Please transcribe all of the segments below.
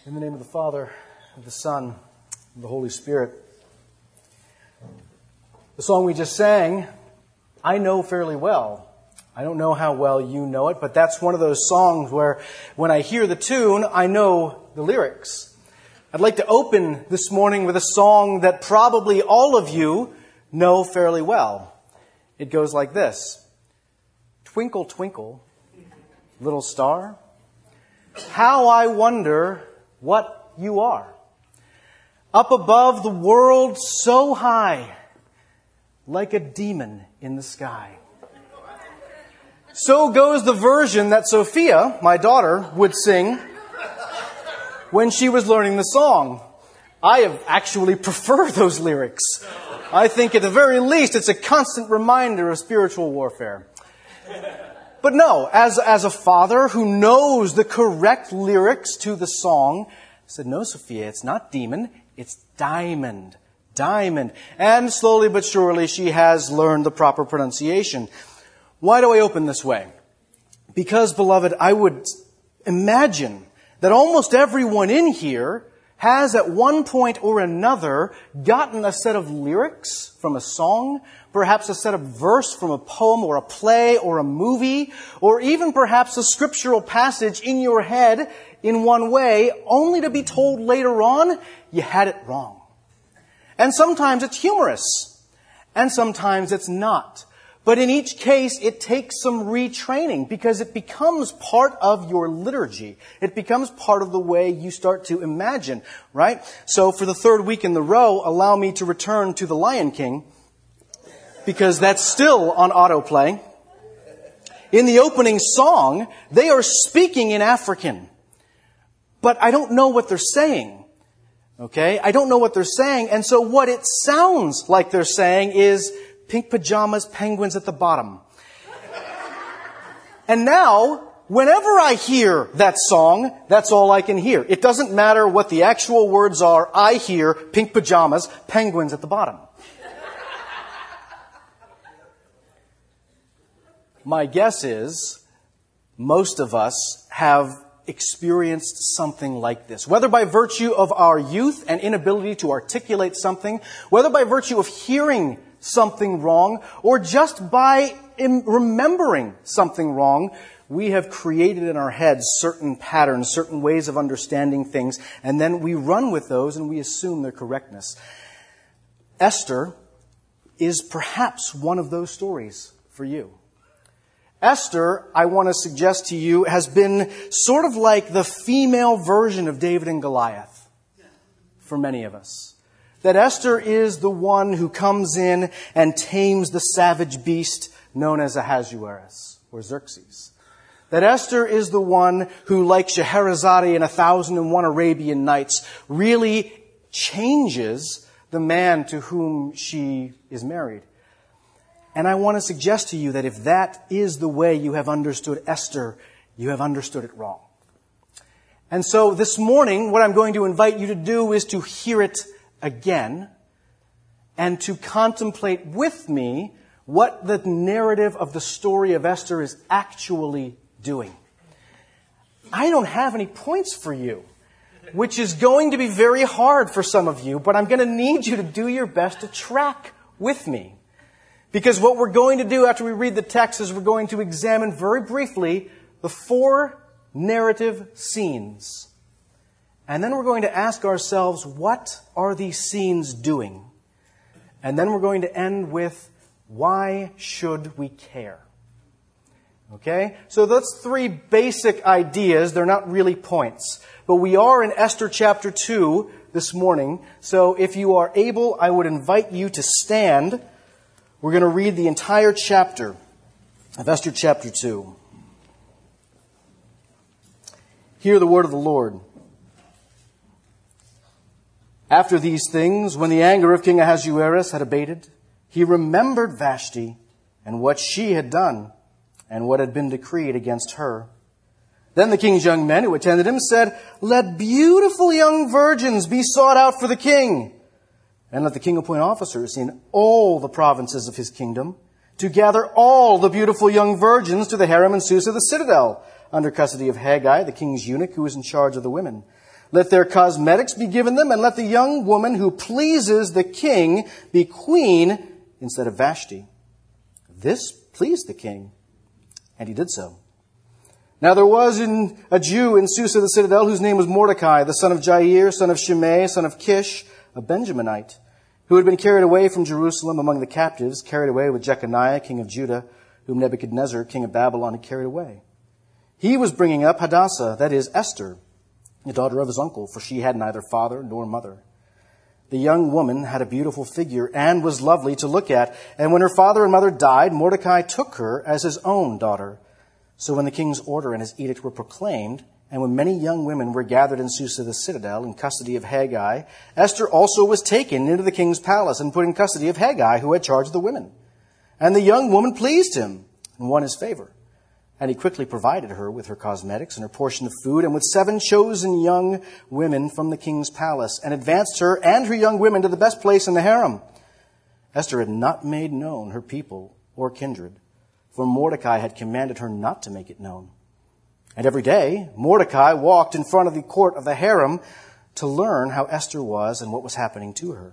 In the name of the Father, of the Son, and the Holy Spirit. The song we just sang, I know fairly well. I don't know how well you know it, but that's one of those songs where when I hear the tune, I know the lyrics. I'd like to open this morning with a song that probably all of you know fairly well. It goes like this. Twinkle, twinkle, little star, how I wonder what you are. Up above the world so high, like a demon in the sky. So goes the version that Sophia, my daughter, would sing when she was learning the song. I have actually prefer those lyrics. I think at the very least it's a constant reminder of spiritual warfare. But no, as a father who knows the correct lyrics to the song, I said, no, Sophia, it's not demon, it's diamond. Diamond. And slowly but surely she has learned the proper pronunciation. Why do I open this way? Because, beloved, I would imagine that almost everyone in here has at one point or another gotten a set of lyrics from a song, perhaps a set of verse from a poem or a play or a movie, or even perhaps a scriptural passage in your head in one way, only to be told later on you had it wrong. And sometimes it's humorous, and sometimes it's not. But in each case, it takes some retraining because it becomes part of your liturgy. It becomes part of the way you start to imagine, right? So for the third week in the row, allow me to return to The Lion King because that's still on autoplay. In the opening song, they are speaking in African, but I don't know what they're saying. Okay? I don't know what they're saying, and so what it sounds like they're saying is pink pajamas, penguins at the bottom. And now, whenever I hear that song, that's all I can hear. It doesn't matter what the actual words are, I hear pink pajamas, penguins at the bottom. My guess is most of us have experienced something like this. Whether by virtue of our youth and inability to articulate something, whether by virtue of hearing something wrong, or just by remembering something wrong, we have created in our heads certain patterns, certain ways of understanding things, and then we run with those and we assume their correctness. Esther is perhaps one of those stories for you. Esther, I want to suggest to you, has been sort of like the female version of David and Goliath for many of us. That Esther is the one who comes in and tames the savage beast known as Ahasuerus or Xerxes. That Esther is the one who, like Scheherazade in 1001 Arabian Nights, really changes the man to whom she is married. And I want to suggest to you that if that is the way you have understood Esther, you have understood it wrong. And so this morning, what I'm going to invite you to do is to hear it again and to contemplate with me what the narrative of the story of Esther is actually doing. I don't have any points for you, which is going to be very hard for some of you, but I'm going to need you to do your best to track with me. Because what we're going to do after we read the text is we're going to examine very briefly the four narrative scenes. And then we're going to ask ourselves, what are these scenes doing? And then we're going to end with, why should we care? Okay? So that's three basic ideas. They're not really points. But we are in Esther chapter 2 this morning. So if you are able, I would invite you to stand. We're going to read the entire chapter of Esther chapter 2. Hear the word of the Lord. After these things, when the anger of King Ahasuerus had abated, he remembered Vashti and what she had done and what had been decreed against her. Then the king's young men who attended him said, "Let beautiful young virgins be sought out for the king, and let the king appoint officers in all the provinces of his kingdom to gather all the beautiful young virgins to the harem and Susa, the citadel, under custody of Haggai, the king's eunuch, who was in charge of the women. Let their cosmetics be given them, and let the young woman who pleases the king be queen instead of Vashti." This pleased the king, and he did so. Now there was a Jew in Susa the citadel whose name was Mordecai, the son of Jair, son of Shimei, son of Kish, a Benjaminite, who had been carried away from Jerusalem among the captives, carried away with Jeconiah, king of Judah, whom Nebuchadnezzar, king of Babylon, had carried away. He was bringing up Hadassah, that is, Esther, the daughter of his uncle, for she had neither father nor mother. The young woman had a beautiful figure and was lovely to look at, and when her father and mother died, Mordecai took her as his own daughter. So when the king's order and his edict were proclaimed, and when many young women were gathered in Susa the citadel in custody of Haggai, Esther also was taken into the king's palace and put in custody of Haggai, who had charge of the women. And the young woman pleased him and won his favor. And he quickly provided her with her cosmetics and her portion of food, and with 7 chosen young women from the king's palace, and advanced her and her young women to the best place in the harem. Esther had not made known her people or kindred, for Mordecai had commanded her not to make it known. And every day Mordecai walked in front of the court of the harem to learn how Esther was and what was happening to her.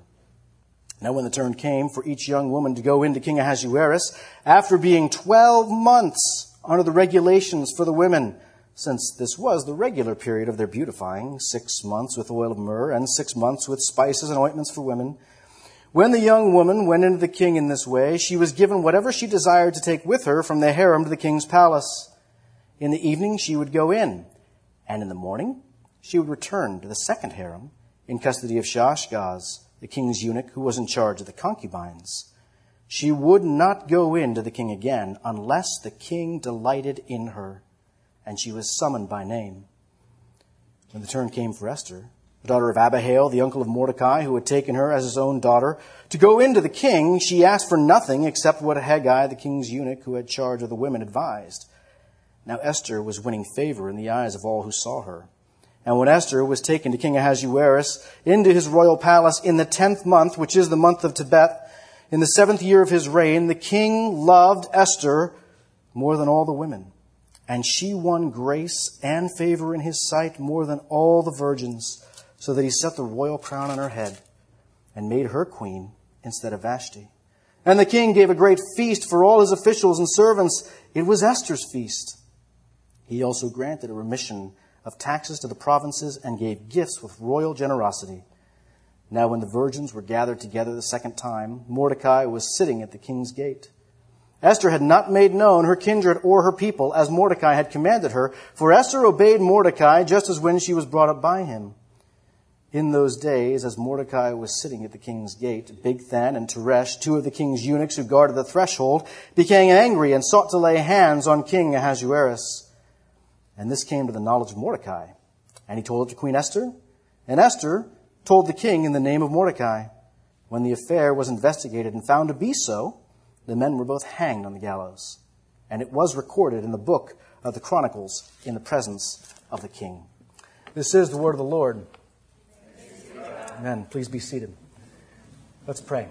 Now when the turn came for each young woman to go into King Ahasuerus, after being 12 months under the regulations for the women, since this was the regular period of their beautifying, 6 months with oil of myrrh and 6 months with spices and ointments for women, when the young woman went into the king in this way, she was given whatever she desired to take with her from the harem to the king's palace. In the evening she would go in, and in the morning she would return to the second harem in custody of Shaashgaz, the king's eunuch who was in charge of the concubines. She would not go in to the king again unless the king delighted in her, and she was summoned by name. When the turn came for Esther, the daughter of Abihail, the uncle of Mordecai, who had taken her as his own daughter, to go into the king, she asked for nothing except what Haggai, the king's eunuch who had charge of the women, advised. Now Esther was winning favor in the eyes of all who saw her. And when Esther was taken to King Ahasuerus into his royal palace in the 10th month, which is the month of Tebeth, in the 7th year of his reign, the king loved Esther more than all the women. And she won grace and favor in his sight more than all the virgins, so that he set the royal crown on her head and made her queen instead of Vashti. And the king gave a great feast for all his officials and servants. It was Esther's feast. He also granted a remission of taxes to the provinces and gave gifts with royal generosity. Now when the virgins were gathered together the second time, Mordecai was sitting at the king's gate. Esther had not made known her kindred or her people as Mordecai had commanded her, for Esther obeyed Mordecai just as when she was brought up by him. In those days, as Mordecai was sitting at the king's gate, Bigthan and Teresh, 2 of the king's eunuchs who guarded the threshold, became angry and sought to lay hands on King Ahasuerus. And this came to the knowledge of Mordecai. And he told it to Queen Esther, and Esther told the king in the name of Mordecai. When the affair was investigated and found to be so, the men were both hanged on the gallows. And it was recorded in the book of the Chronicles in the presence of the king. This is the word of the Lord. Amen. Please be seated. Let's pray.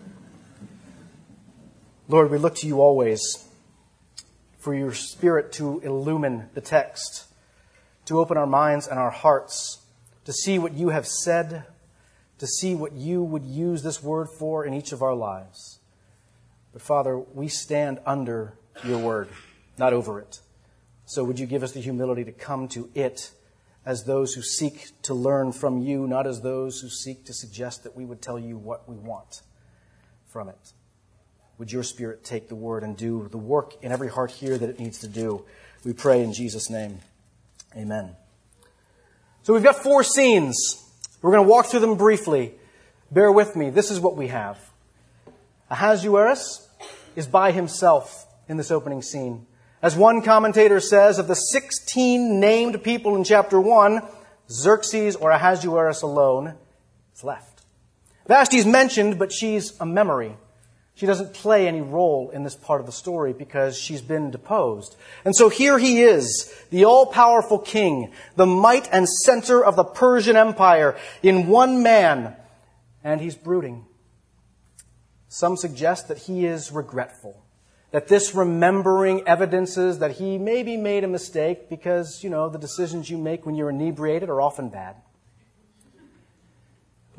Lord, we look to you always for your Spirit to illumine the text, to open our minds and our hearts, to see what you have said, to see what you would use this word for in each of our lives. But Father, we stand under your word, not over it. So would you give us the humility to come to it as those who seek to learn from you, not as those who seek to suggest that we would tell you what we want from it. Would your Spirit take the word and do the work in every heart here that it needs to do? We pray in Jesus' name. Amen. So we've got 4 scenes. We're going to walk through them briefly. Bear with me. This is what we have. Ahasuerus is by himself in this opening scene. As one commentator says, of the 16 named people in chapter 1, Xerxes or Ahasuerus alone is left. Vashti's mentioned, but she's a memory. She doesn't play any role in this part of the story because she's been deposed. And so here he is, the all-powerful king, the might and center of the Persian Empire in one man, and he's brooding. Some suggest that he is regretful, that this remembering evidences that he maybe made a mistake because, the decisions you make when you're inebriated are often bad.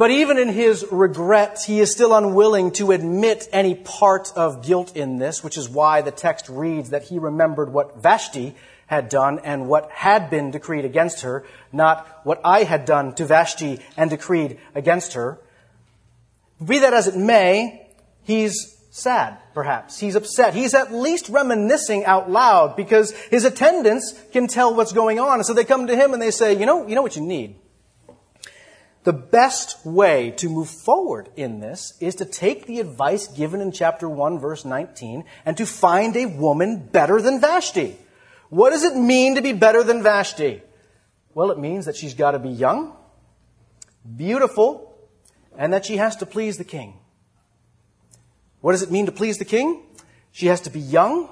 But even in his regret, he is still unwilling to admit any part of guilt in this, which is why the text reads that he remembered what Vashti had done and what had been decreed against her, not what I had done to Vashti and decreed against her. Be that as it may, he's sad, perhaps. He's upset. He's at least reminiscing out loud because his attendants can tell what's going on. And so they come to him and they say, you know what you need? The best way to move forward in this is to take the advice given in chapter 1, verse 19, and to find a woman better than Vashti. What does it mean to be better than Vashti? Well, it means that she's got to be young, beautiful, and that she has to please the king. What does it mean to please the king? She has to be young,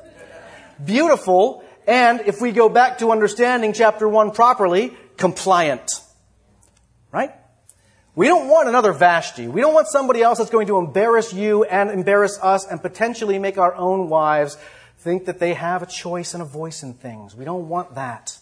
beautiful, and if we go back to understanding chapter 1 properly, compliant. Right? We don't want another Vashti. We don't want somebody else that's going to embarrass you and embarrass us and potentially make our own wives think that they have a choice and a voice in things. We don't want that.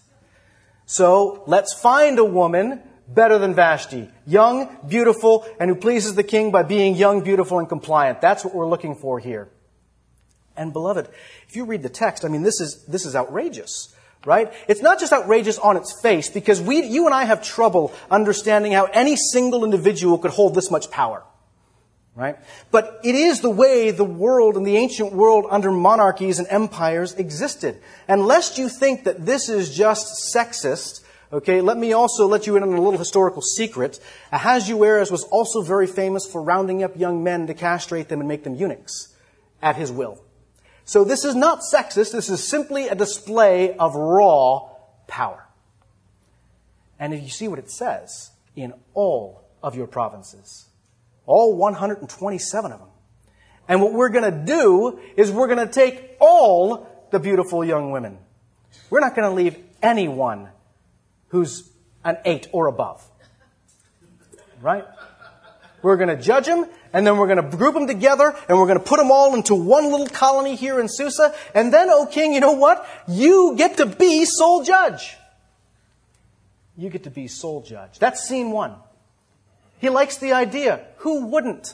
So let's find a woman better than Vashti. Young, beautiful, and who pleases the king by being young, beautiful, and compliant. That's what we're looking for here. And beloved, if you read the text, this is outrageous. Right? It's not just outrageous on its face, because you and I have trouble understanding how any single individual could hold this much power. Right? But it is the way the world and the ancient world under monarchies and empires existed. And lest you think that this is just sexist, okay, let me also let you in on a little historical secret. Ahasuerus was also very famous for rounding up young men to castrate them and make them eunuchs at his will. So this is not sexist. This is simply a display of raw power. And if you see what it says in all of your provinces, all 127 of them. And what we're going to do is we're going to take all the beautiful young women. We're not going to leave anyone who's an 8 or above. Right? We're going to judge them, and then we're going to group them together, and we're going to put them all into one little colony here in Susa. And then, O king, you know what? You get to be sole judge. You get to be sole judge. That's scene 1. He likes the idea. Who wouldn't?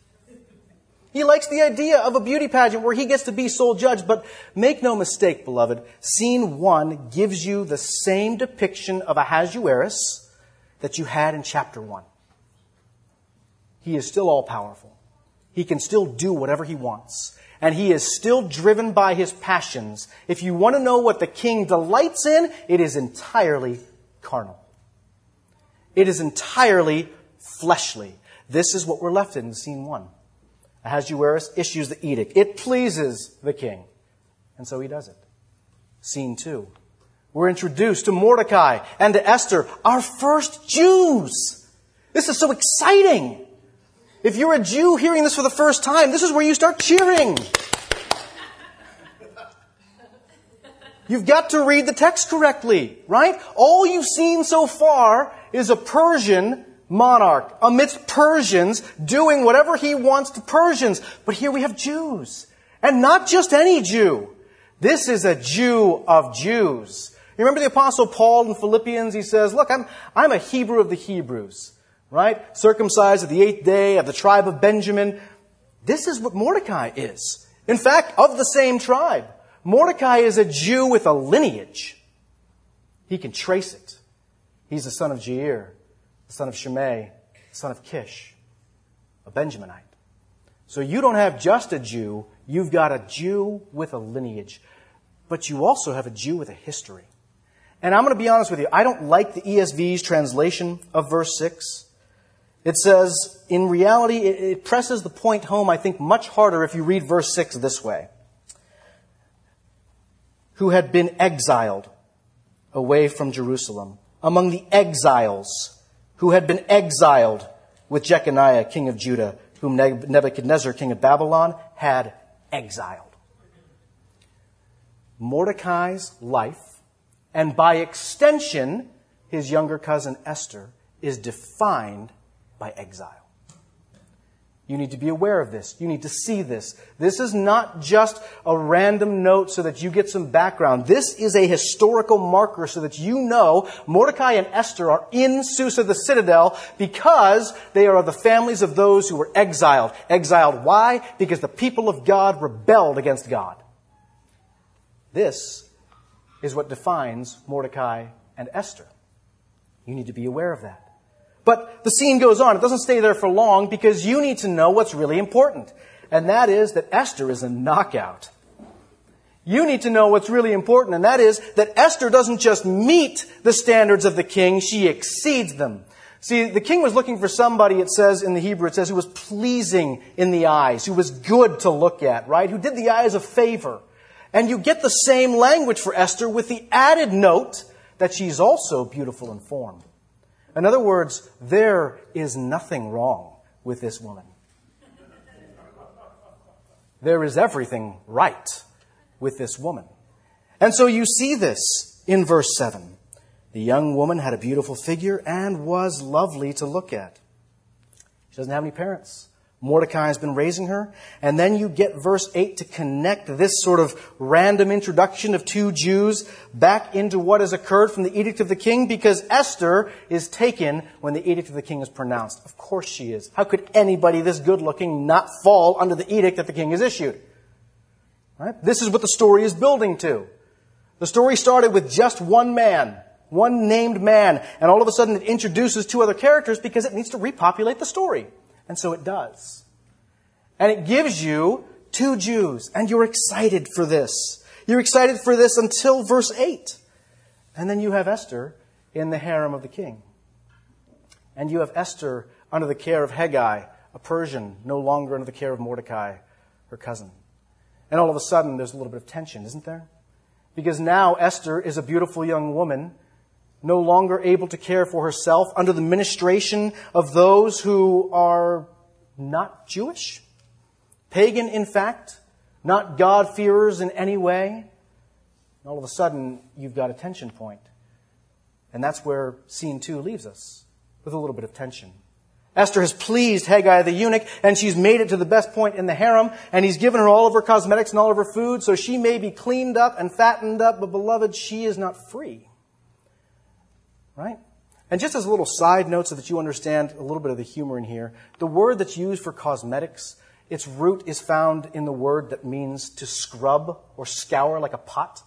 He likes the idea of a beauty pageant where he gets to be sole judge. But make no mistake, beloved, scene 1 gives you the same depiction of Ahasuerus that you had in chapter 1. He is still all-powerful. He can still do whatever he wants. And he is still driven by his passions. If you want to know what the king delights in, it is entirely carnal. It is entirely fleshly. This is what we're left in scene 1. Ahasuerus issues the edict. It pleases the king. And so he does it. Scene 2. We're introduced to Mordecai and to Esther, our first Jews. This is so exciting. If you're a Jew hearing this for the first time, this is where you start cheering. You've got to read the text correctly, right? All you've seen so far is a Persian monarch amidst Persians doing whatever he wants to Persians. But here we have Jews. And not just any Jew. This is a Jew of Jews. You remember the Apostle Paul in Philippians? He says, look, I'm a Hebrew of the Hebrews. Right? Circumcised at the 8th day, of the tribe of Benjamin. This is what Mordecai is. In fact, of the same tribe. Mordecai is a Jew with a lineage. He can trace it. He's the son of Jair, the son of Shimei, the son of Kish, a Benjaminite. So you don't have just a Jew, you've got a Jew with a lineage. But you also have a Jew with a history. And I'm going to be honest with you, I don't like the ESV's translation of verse 6. It says, in reality, it presses the point home, I think, much harder if you read verse 6 this way. Who had been exiled away from Jerusalem, among the exiles who had been exiled with Jeconiah, king of Judah, whom Nebuchadnezzar, king of Babylon, had exiled. Mordecai's life, and by extension, his younger cousin Esther, is defined by exile. You need to be aware of this. You need to see this. This is not just a random note so that you get some background. This is a historical marker so that you know Mordecai and Esther are in Susa, the citadel, because they are the families of those who were exiled. Exiled why? Because the people of God rebelled against God. This is what defines Mordecai and Esther. You need to be aware of that. But the scene goes on. It doesn't stay there for long because you need to know what's really important. And that is that Esther is a knockout. You need to know what's really important, and that is that Esther doesn't just meet the standards of the king, she exceeds them. See, the king was looking for somebody, it says in the Hebrew, it says who was pleasing in the eyes, who was good to look at, right? Who did the eyes a favor. And you get the same language for Esther with the added note that she's also beautiful in form. In other words, there is nothing wrong with this woman. There is everything right with this woman. And so you see this in verse 7. The young woman had a beautiful figure and was lovely to look at. She doesn't have any parents. Mordecai has been raising her. And then you get verse 8 to connect this sort of random introduction of two Jews back into what has occurred from the edict of the king, because Esther is taken when the edict of the king is pronounced. Of course she is. How could anybody this good looking not fall under the edict that the king has issued? Right? This is what the story is building to. The story started with just one man, one named man, and all of a sudden it introduces two other characters because it needs to repopulate the story. And so it does. And it gives you two Jews. And you're excited for this. You're excited for this until verse 8. And then you have Esther in the harem of the king. And you have Esther under the care of Hegai, a Persian, no longer under the care of Mordecai, her cousin. And all of a sudden there's a little bit of tension, isn't there? Because now Esther is a beautiful young woman, no longer able to care for herself, under the ministration of those who are not Jewish, pagan in fact, not God-fearers in any way. And all of a sudden, you've got a tension point. And that's where scene 2 leaves us, with a little bit of tension. Esther has pleased Hegai the eunuch, and she's made it to the best point in the harem, and he's given her all of her cosmetics and all of her food, so she may be cleaned up and fattened up, but beloved, she is not free. Right? And just as a little side note so that you understand a little bit of the humor in here, the word that's used for cosmetics, its root is found in the word that means to scrub or scour like a pot.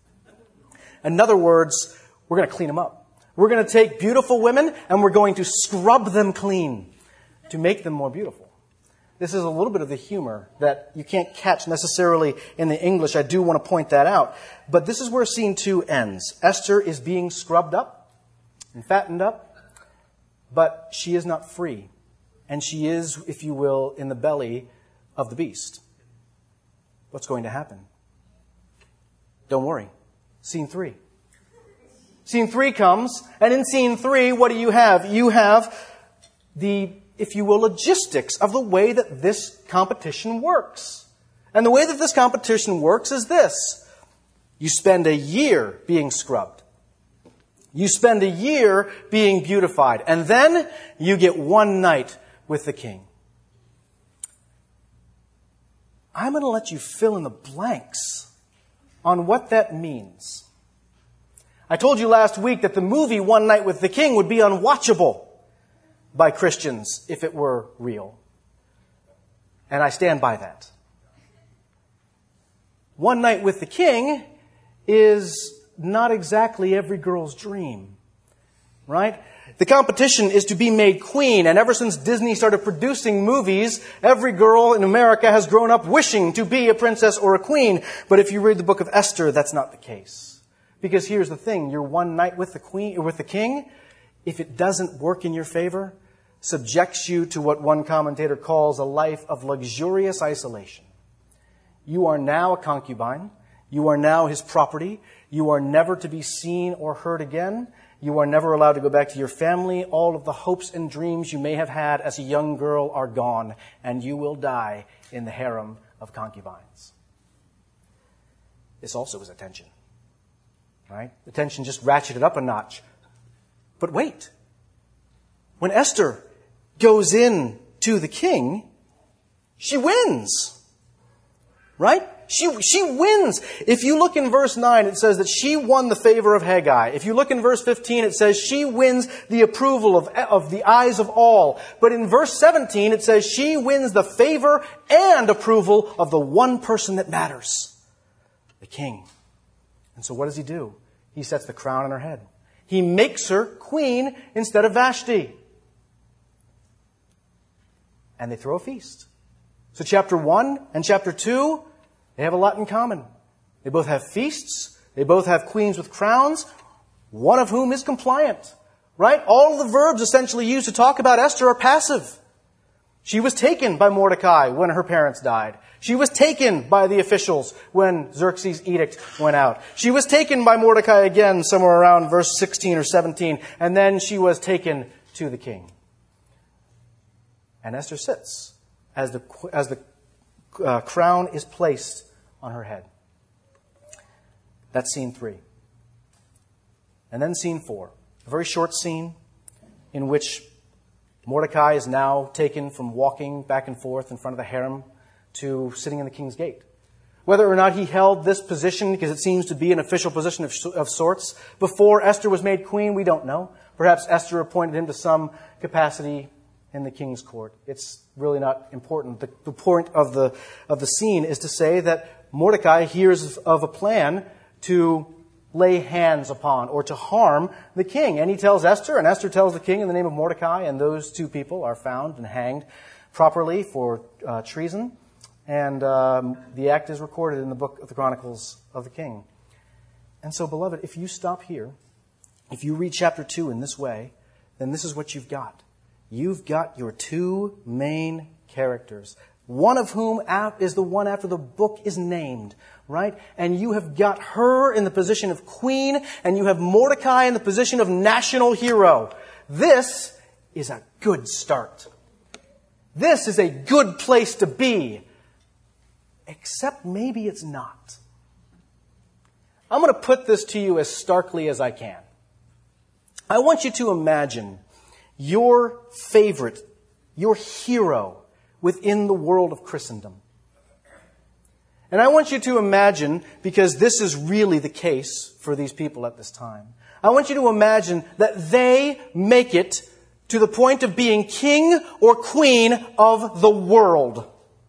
In other words, we're going to clean them up. We're going to take beautiful women and we're going to scrub them clean to make them more beautiful. This is a little bit of the humor that you can't catch necessarily in the English. I do want to point that out. But this is where scene 2 ends. Esther is being scrubbed up and fattened up, but she is not free. And she is, if you will, in the belly of the beast. What's going to happen? Don't worry. Scene 3. Scene 3 comes, and in scene 3, what do you have? You have the, if you will, logistics of the way that this competition works. And the way that this competition works is this. You spend a year being scrubbed. You spend a year being beautified. And then you get one night with the king. I'm going to let you fill in the blanks on what that means. I told you last week that the movie One Night with the King would be unwatchable by Christians if it were real. And I stand by that. One Night with the King is not exactly every girl's dream, right? The competition is to be made queen, and ever since Disney started producing movies, every girl in America has grown up wishing to be a princess or a queen. But if you read the book of Esther, that's not the case. Because here's the thing, your one night with the queen or with the king, if it doesn't work in your favor, subjects you to what one commentator calls a life of luxurious isolation. You are now a concubine. You are now his property. You are never to be seen or heard again. You are never allowed to go back to your family. All of the hopes and dreams you may have had as a young girl are gone, and you will die in the harem of concubines. This also is a tension, right? The tension just ratcheted up a notch. But wait. When Esther goes in to the king, She wins. Right? She wins. If you look in verse 9, it says that she won the favor of Haggai. If you look in verse 15, it says she wins the approval of the eyes of all. But in verse 17, it says she wins the favor and approval of the one person that matters, the king. And so what does he do? He sets the crown on her head. He makes her queen instead of Vashti. And they throw a feast. So chapter 1 and chapter 2, they have a lot in common. They both have feasts. They both have queens with crowns, one of whom is compliant. Right? All of the verbs essentially used to talk about Esther are passive. She was taken by Mordecai when her parents died. She was taken by the officials when Xerxes' edict went out. She was taken by Mordecai again somewhere around verse 16 or 17. And then she was taken to the king. And Esther sits as the crown is placed on her head. That's scene 3. And then scene 4. A very short scene in which Mordecai is now taken from walking back and forth in front of the harem to sitting in the king's gate. Whether or not he held this position, because it seems to be an official position of sorts, before Esther was made queen, we don't know. Perhaps Esther appointed him to some capacity in the king's court. It's really not important. The point of the scene is to say that Mordecai hears of a plan to lay hands upon or to harm the king. And he tells Esther, and Esther tells the king in the name of Mordecai, and those two people are found and hanged properly for treason. And the act is recorded in the book of the Chronicles of the King. And so, beloved, if you stop here, if you read chapter 2 in this way, then this is what you've got. You've got your two main characters, one of whom is the one after the book is named, right? And you have got her in the position of queen, and you have Mordecai in the position of national hero. This is a good start. This is a good place to be. Except maybe it's not. I'm going to put this to you as starkly as I can. I want you to imagine your favorite, your hero within the world of Christendom. And I want you to imagine, because this is really the case for these people at this time, I want you to imagine that they make it to the point of being king or queen of the world.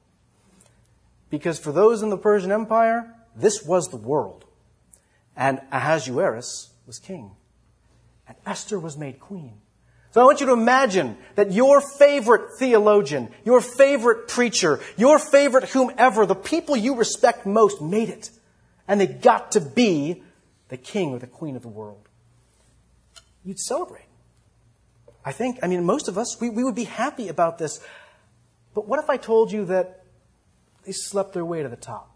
Because for those in the Persian Empire, this was the world. And Ahasuerus was king. And Esther was made queen. So I want you to imagine that your favorite theologian, your favorite preacher, your favorite whomever, the people you respect most made it. And they got to be the king or the queen of the world. You'd celebrate. Most of us, we would be happy about this. But what if I told you that they slept their way to the top?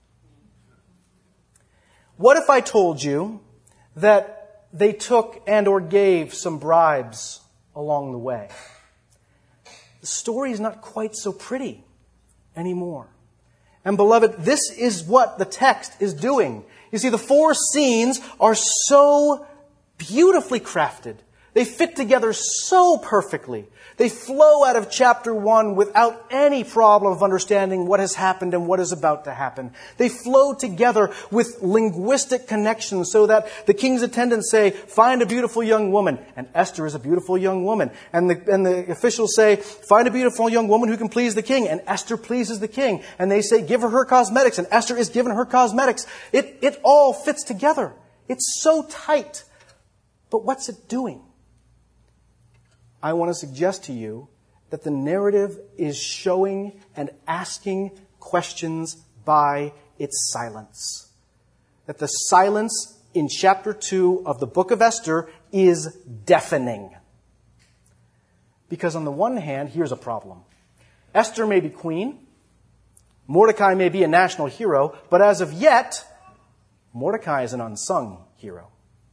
What if I told you that they took and or gave some bribes along the way? The story is not quite so pretty anymore. And beloved, this is what the text is doing. You see, the 4 scenes are so beautifully crafted. They fit together so perfectly. They flow out of chapter 1 without any problem of understanding what has happened and what is about to happen. They flow together with linguistic connections so that the king's attendants say, find a beautiful young woman. And Esther is a beautiful young woman. And the officials say, find a beautiful young woman who can please the king. And Esther pleases the king. And they say, give her cosmetics. And Esther is given her cosmetics. It all fits together. It's so tight. But what's it doing? I want to suggest to you that the narrative is showing and asking questions by its silence. That the silence in chapter 2 of the book of Esther is deafening. Because on the one hand, here's a problem. Esther may be queen. Mordecai may be a national hero. But as of yet, Mordecai is an unsung hero.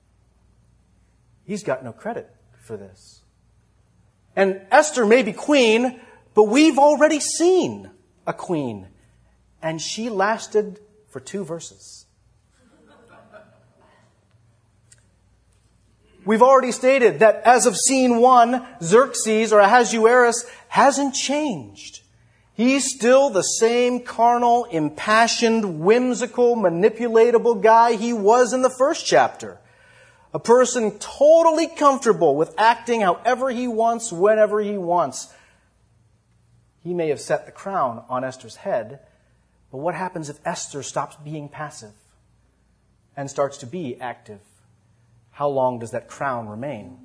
He's got no credit for this. And Esther may be queen, but we've already seen a queen. And she lasted for 2 verses. We've already stated that as of scene 1, Xerxes or Ahasuerus hasn't changed. He's still the same carnal, impassioned, whimsical, manipulatable guy he was in the first chapter. A person totally comfortable with acting however he wants, whenever he wants. He may have set the crown on Esther's head, but what happens if Esther stops being passive and starts to be active? How long does that crown remain?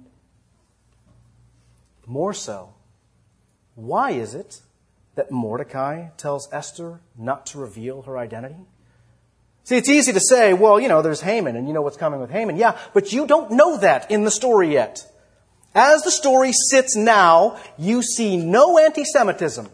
More so, why is it that Mordecai tells Esther not to reveal her identity? See, it's easy to say, well, there's Haman, and you know what's coming with Haman. Yeah, but you don't know that in the story yet. As the story sits now, you see no anti-Semitism.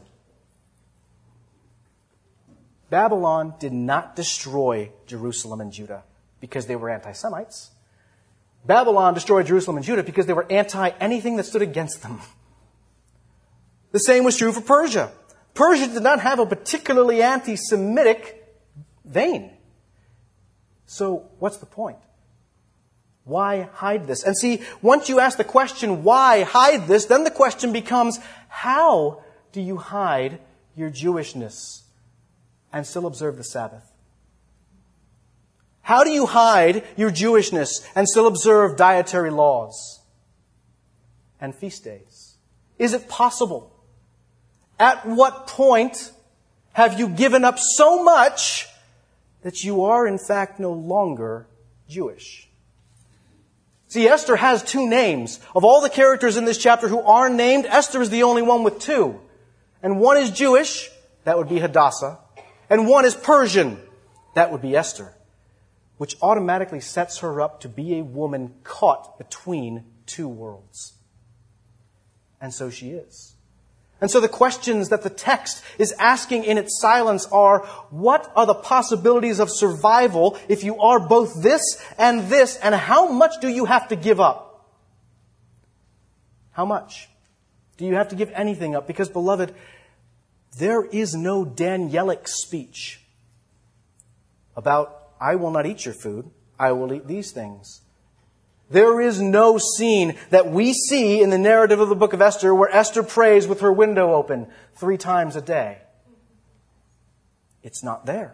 Babylon did not destroy Jerusalem and Judah because they were anti-Semites. Babylon destroyed Jerusalem and Judah because they were anti-anything that stood against them. The same was true for Persia. Persia did not have a particularly anti-Semitic vein. So what's the point? Why hide this? And see, once you ask the question, why hide this, then the question becomes, how do you hide your Jewishness and still observe the Sabbath? How do you hide your Jewishness and still observe dietary laws and feast days? Is it possible? At what point have you given up so much that you are, in fact, no longer Jewish? See, Esther has two names. Of all the characters in this chapter who are named, Esther is the only one with two. And one is Jewish, that would be Hadassah, and one is Persian, that would be Esther, which automatically sets her up to be a woman caught between two worlds. And so she is. And so the questions that the text is asking in its silence are, what are the possibilities of survival if you are both this, and how much do you have to give up? How much? Do you have to give anything up? Because, beloved, there is no Danielic speech about, I will not eat your food, I will eat these things. There is no scene that we see in the narrative of the book of Esther where Esther prays with her window open 3 times a day. It's not there.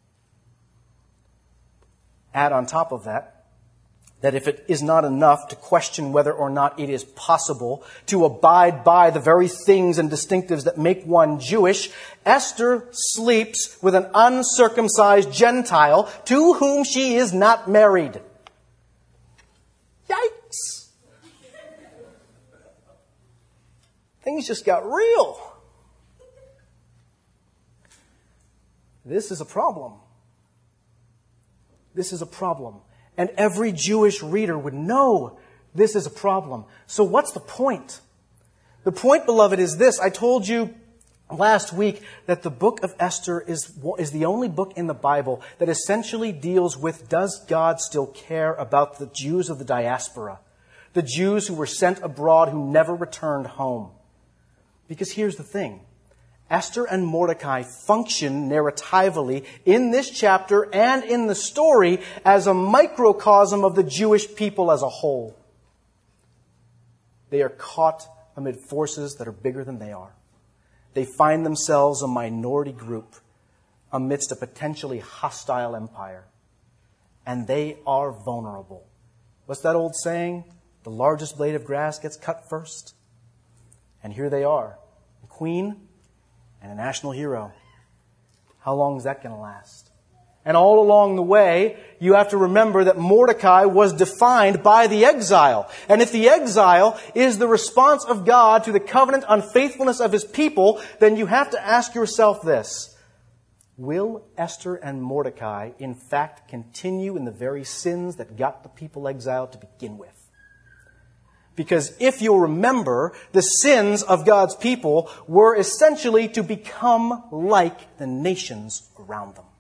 Add on top of that if it is not enough to question whether or not it is possible to abide by the very things and distinctives that make one Jewish, Esther sleeps with an uncircumcised Gentile to whom she is not married. Yikes! Things just got real. This is a problem. This is a problem. And every Jewish reader would know this is a problem. So what's the point? The point, beloved, is this. I told you last week that the book of Esther is the only book in the Bible that essentially deals with, does God still care about the Jews of the diaspora? The Jews who were sent abroad who never returned home. Because here's the thing. Esther and Mordecai function narratively in this chapter and in the story as a microcosm of the Jewish people as a whole. They are caught amid forces that are bigger than they are. They find themselves a minority group amidst a potentially hostile empire. And they are vulnerable. What's that old saying? The largest blade of grass gets cut first. And here they are, a queen and a national hero. How long is that going to last? And all along the way, you have to remember that Mordecai was defined by the exile. And if the exile is the response of God to the covenant unfaithfulness of His people, then you have to ask yourself this. Will Esther and Mordecai, in fact, continue in the very sins that got the people exiled to begin with? Because if you'll remember, the sins of God's people were essentially to become like the nations around them.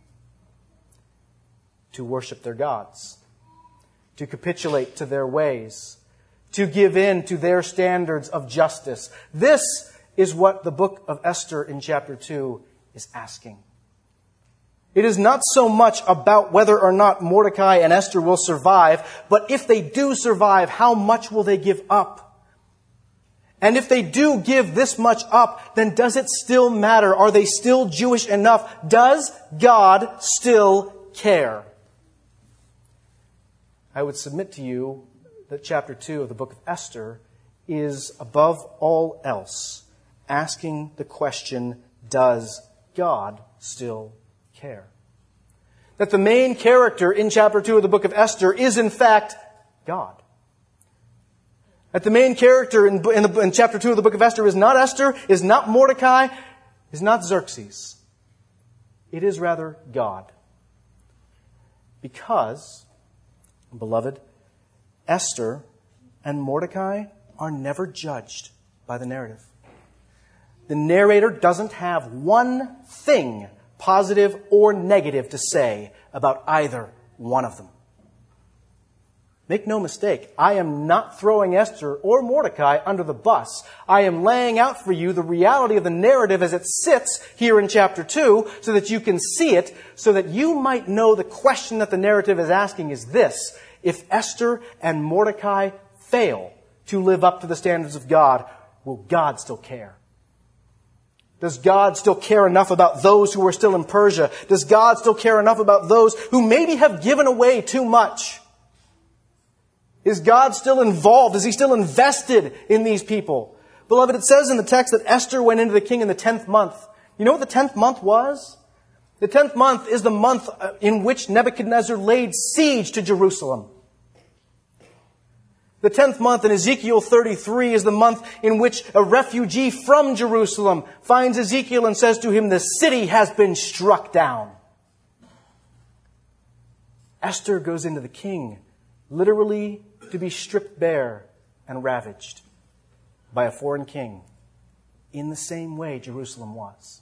To worship their gods, to capitulate to their ways, to give in to their standards of justice. This is what the book of Esther in chapter 2 is asking. It is not so much about whether or not Mordecai and Esther will survive, but if they do survive, how much will they give up? And if they do give this much up, then does it still matter? Are they still Jewish enough? Does God still care? I would submit to you that chapter 2 of the book of Esther is, above all else, asking the question, does God still care? That the main character in chapter 2 of the book of Esther is, in fact, God. That the main character in chapter 2 of the book of Esther is not Esther, is not Mordecai, is not Xerxes. It is rather God. Because, beloved, Esther and Mordecai are never judged by the narrative. The narrator doesn't have one thing, positive or negative, to say about either one of them. Make no mistake, I am not throwing Esther or Mordecai under the bus. I am laying out for you the reality of the narrative as it sits here in chapter 2 so that you can see it, so that you might know the question that the narrative is asking is this: if Esther and Mordecai fail to live up to the standards of God, will God still care? Does God still care enough about those who are still in Persia? Does God still care enough about those who maybe have given away too much? Is God still involved? Is He still invested in these people? Beloved, it says in the text that Esther went into the king in the 10th month. You know what the 10th month was? The 10th month is the month in which Nebuchadnezzar laid siege to Jerusalem. The 10th month in Ezekiel 33 is the month in which a refugee from Jerusalem finds Ezekiel and says to him, "The city has been struck down." Esther goes into the king, literally to be stripped bare and ravaged by a foreign king, in the same way Jerusalem was.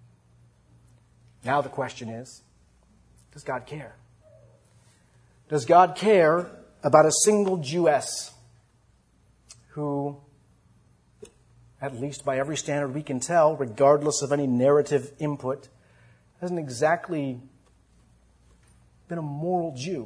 Now the question is, does God care? Does God care about a single Jewess who, at least by every standard we can tell, regardless of any narrative input, hasn't exactly been a moral Jew?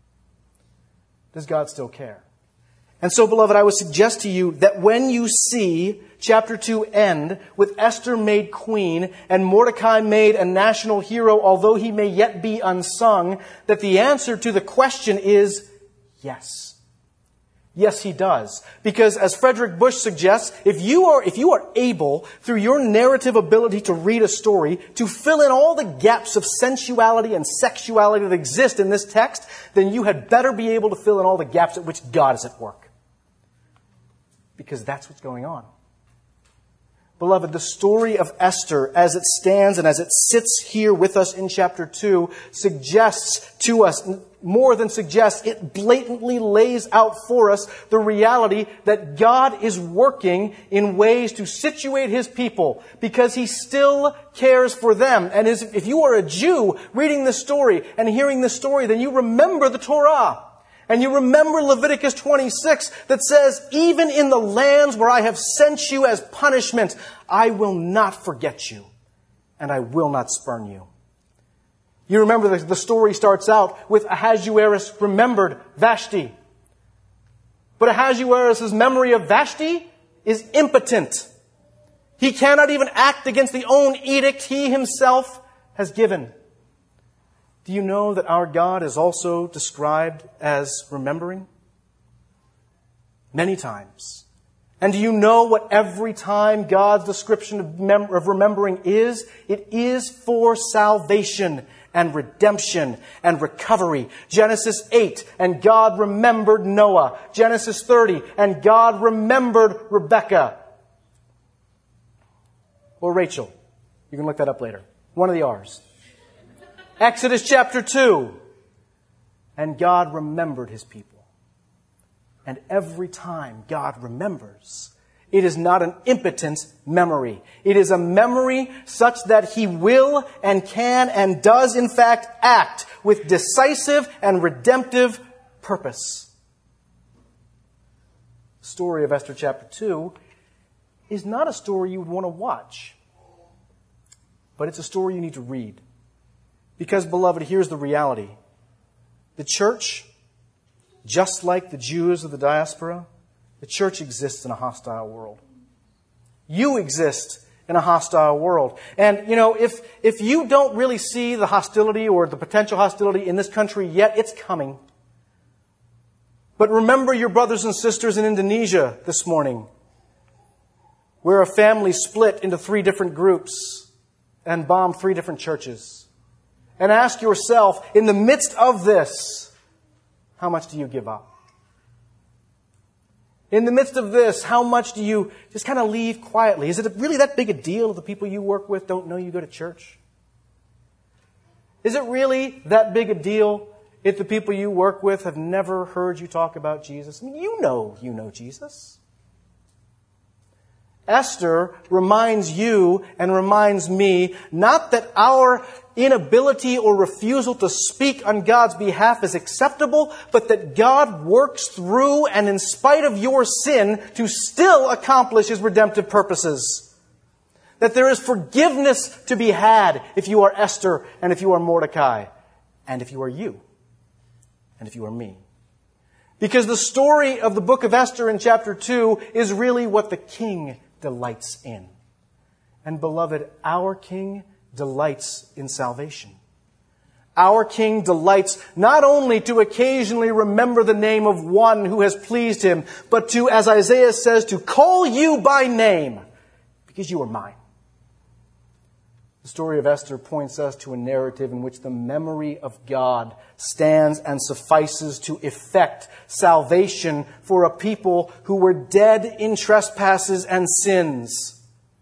Does God still care? And so, beloved, I would suggest to you that when you see chapter 2 end with Esther made queen and Mordecai made a national hero, although he may yet be unsung, that the answer to the question is yes. Yes, he does. Because as Frederick Bush suggests, if you are able, through your narrative ability to read a story, to fill in all the gaps of sensuality and sexuality that exist in this text, then you had better be able to fill in all the gaps at which God is at work. Because that's what's going on. Beloved, the story of Esther, as it stands and as it sits here with us in chapter 2, suggests to us, more than suggests, it blatantly lays out for us the reality that God is working in ways to situate His people because He still cares for them. And if you are a Jew reading this story and hearing this story, then you remember the Torah. And you remember Leviticus 26 that says, even in the lands where I have sent you as punishment, I will not forget you, and I will not spurn you. You remember the story starts out with Ahasuerus remembered Vashti. But Ahasuerus' memory of Vashti is impotent. He cannot even act against the own edict he himself has given. Do you know that our God is also described as remembering? Many times. And do you know what every time God's description of remembering is? It is for salvation and redemption and recovery. Genesis 8, and God remembered Noah. Genesis 30, and God remembered Rebekah. Or Rachel. You can look that up later. One of the R's. Exodus chapter 2. And God remembered His people. And every time God remembers, it is not an impotent memory. It is a memory such that He will and can and does in fact act with decisive and redemptive purpose. The story of Esther chapter 2 is not a story you would want to watch, but it's a story you need to read. Because, beloved, here's the reality. The church, just like the Jews of the diaspora, the church exists in a hostile world. You exist in a hostile world. And, if you don't really see the hostility or the potential hostility in this country yet, it's coming. But remember your brothers and sisters in Indonesia this morning, where a family split into 3 different groups and bombed 3 different churches. And ask yourself, in the midst of this, how much do you give up? In the midst of this, how much do you just kind of leave quietly? Is it really that big a deal if the people you work with don't know you go to church? Is it really that big a deal if the people you work with have never heard you talk about Jesus? I mean, you know Jesus. Esther reminds you and reminds me not that our inability or refusal to speak on God's behalf is acceptable, but that God works through and in spite of your sin to still accomplish His redemptive purposes. That there is forgiveness to be had if you are Esther and if you are Mordecai and if you are you and if you are me. Because the story of the book of Esther in chapter 2 is really what the king delights in. And beloved, our King delights in salvation. Our King delights not only to occasionally remember the name of one who has pleased Him, but to, as Isaiah says, to call you by name, because you are mine. The story of Esther points us to a narrative in which the memory of God stands and suffices to effect salvation for a people who were dead in trespasses and sins.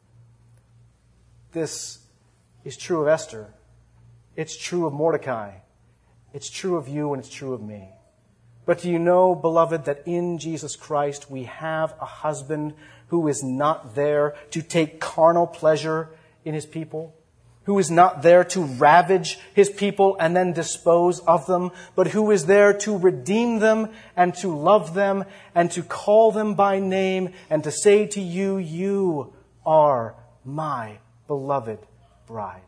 This is true of Esther. It's true of Mordecai. It's true of you and it's true of me. But do you know, beloved, that in Jesus Christ we have a husband who is not there to take carnal pleasure in his people, who is not there to ravage his people and then dispose of them, but who is there to redeem them and to love them and to call them by name and to say to you, you are my beloved bride.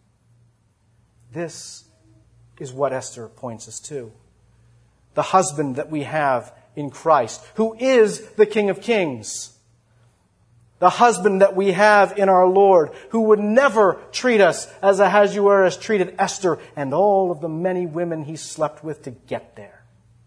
This is what Esther points us to. The husband that we have in Christ, who is the King of Kings. The husband that we have in our Lord, who would never treat us as Ahasuerus treated Esther and all of the many women he slept with to get there.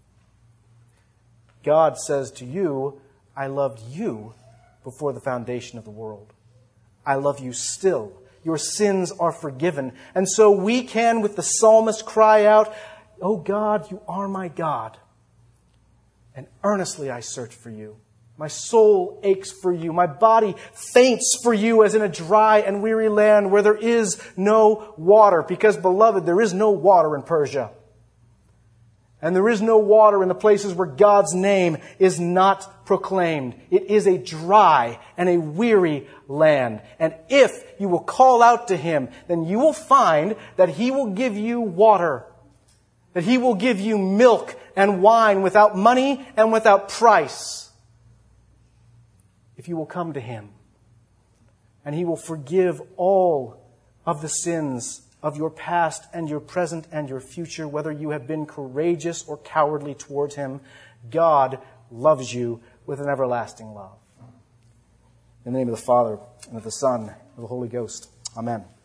God says to you, I loved you before the foundation of the world. I love you still. Your sins are forgiven. And so we can, with the psalmist, cry out, Oh God, you are my God. And earnestly I search for you. My soul aches for you. My body faints for you as in a dry and weary land where there is no water. Because, beloved, there is no water in Persia. And there is no water in the places where God's name is not proclaimed. It is a dry and a weary land. And if you will call out to Him, then you will find that He will give you water. That He will give you milk and wine without money and without price. If you will come to Him, and He will forgive all of the sins of your past and your present and your future, whether you have been courageous or cowardly towards Him, God loves you with an everlasting love. In the name of the Father, and of the Son, and of the Holy Ghost. Amen.